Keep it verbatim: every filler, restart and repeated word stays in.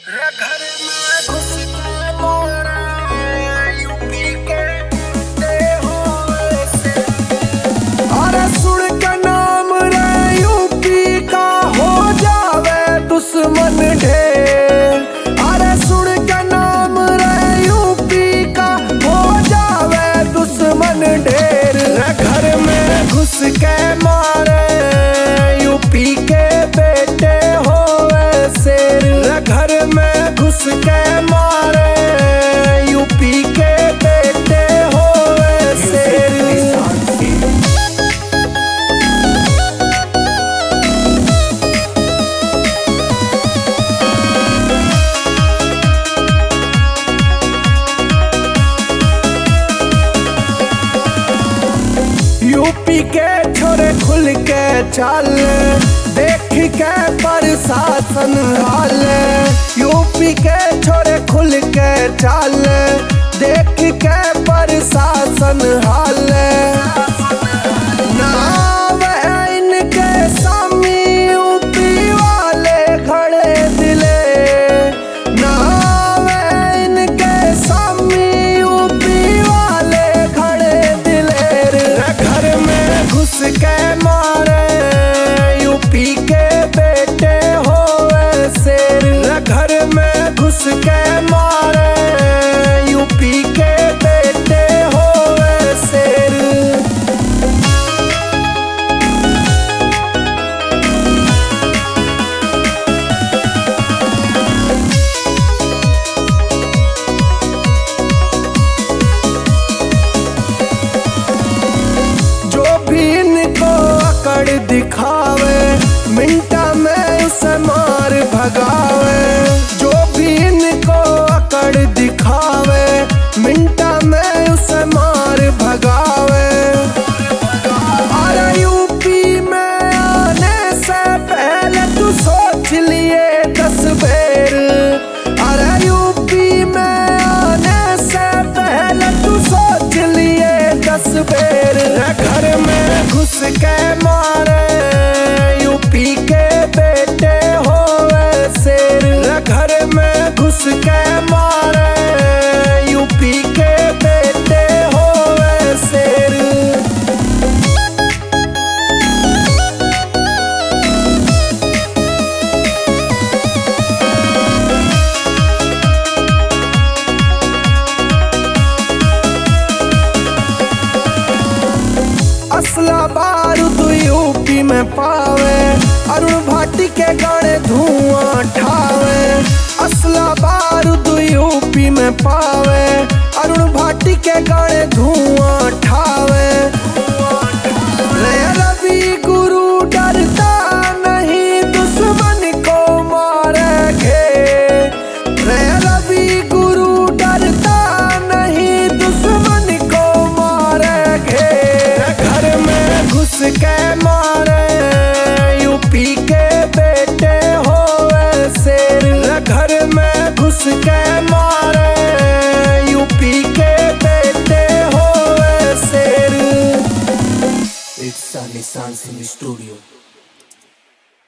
घर में घुस के मोरा यूपी के ते हुए से। अरे सुन के नाम रे यूपी का हो जावे दुश्मन ढेर। अरे सुन के नाम रे यूपी का हो जावे दुश्मन ढेर। घर में घुस के मारे यूपी के बेटे होवे शेर। घर में घुस के मारे यूपी के बेटे होवे शेर। यूपी के छोरे खुल के चाल देख के प्रशासन हाल। यूपी के छोरे खुल के चाल देख के प्रशासन हाल। नाम है इनके सामी यूपी वाले खड़े दिले। नाम है इनके सामी यूपी वाले खड़े दिले। घर में घुस के मारे यूपी के बेटे होवे शेर। घर में घुस के मारे यूपी के बेटे होवे शेर। जो भी इनको अकड़ दिखावे मिनटा में उसे मार भगावे। जो भी इनको अकड़ दिखावे मिनटा में उसे मार भगावे। अरे यूपी में आने से पहले तू सोच लिए दस बेर। अरे यूपी में आने से पहले तू सोच लिए दस बेर। घर में घुस के मारे यूपी के बेटे होवे शेर। घर में घुस के मारे यूपी के बेटे होवे शेर। असला बारूद यूपी में पावे अरुण भाटी के गाने धुआं ठावे। असला बारूद यूपी में पावे अरुण भाटी के गाने धुआं ठावे। रे रवि गुरु डरता नहीं दुश्मन को मारेंगे। रे रवि गुरु डरता नहीं दुश्मन को मारेंगे। घर में घुस के मारे यूपी के बेटे होवे शेर। घर में घुस के